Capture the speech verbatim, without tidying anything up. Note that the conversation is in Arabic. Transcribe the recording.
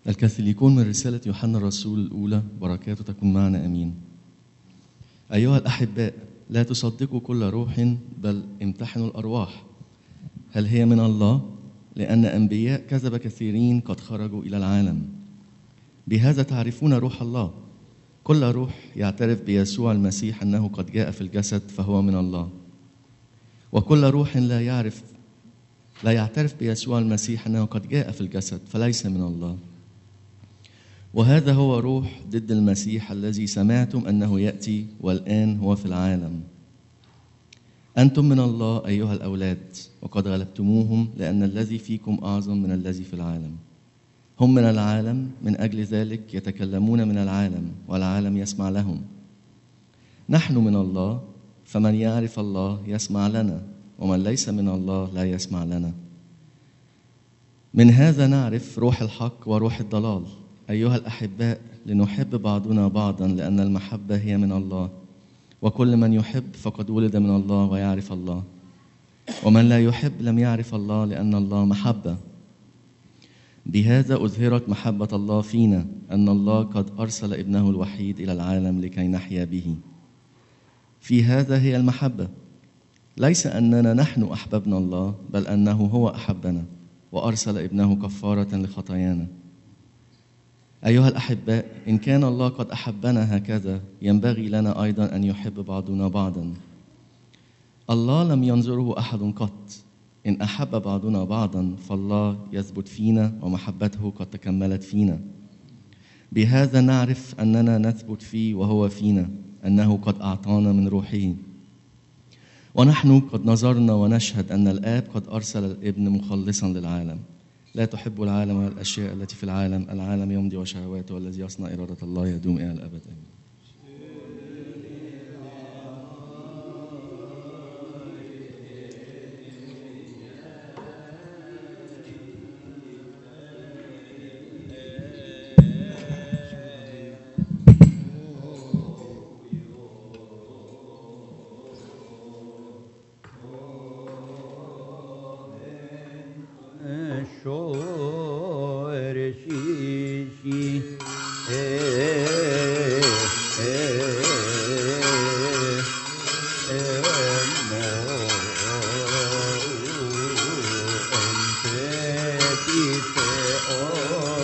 الكاثوليكون من رسالة يوحنا الرسول الأولى، بركاته تكون معنا أمين. أيها الأحباء، لا تصدقوا كل روح بل امتحنوا الأرواح هل هي من الله، لأن أنبياء كذب كثيرين قد خرجوا إلى العالم. بهذا تعرفون روح الله، كل روح يعترف بيسوع المسيح أنه قد جاء في الجسد فهو من الله، وكل روح لا يعرف لا يعترف بيسوع المسيح أنه قد جاء في الجسد فليس من الله. وهذا هو روح ضد المسيح الذي سمعتم أنه يأتي والآن هو في العالم. أنتم من الله أيها الأولاد، وقد غلبتموهم، لأن الذي فيكم أعظم من الذي في العالم. هم من العالم، من أجل ذلك يتكلمون من العالم، والعالم يسمع لهم. نحن من الله، فمن يعرف الله يسمع لنا، ومن ليس من الله لا يسمع لنا. من هذا نعرف روح الحق وروح الضلال. أيها الأحباء، لنحب بعضنا بعضا، لأن المحبة هي من الله، وكل من يحب فقد ولد من الله ويعرف الله. ومن لا يحب لم يعرف الله، لأن الله محبة. بهذا أظهرت محبة الله فينا، أن الله قد أرسل ابنه الوحيد إلى العالم لكي نحيا به. في هذا هي المحبة، ليس أننا نحن أحببنا الله، بل أنه هو أحبنا وأرسل ابنه كفارة لخطايانا. أيها الأحباء، إن كان الله قد أحبنا هكذا، ينبغي لنا أيضا أن يحب بعضنا بعضا. الله لم ينظره أحد قط. إن أحب بعضنا بعضا فالله يثبت فينا، ومحبته قد تكملت فينا. بهذا نعرف أننا نثبت فيه وهو فينا، أنه قد أعطانا من روحه. ونحن قد نظرنا ونشهد أن الآب قد أرسل الابن مخلصا للعالم. لا تحب العالم والأشياء التي في العالم، العالم يمضي وشهواته، والذي يصنع إرادة الله يدوم إلى الأبد. آمين. Oh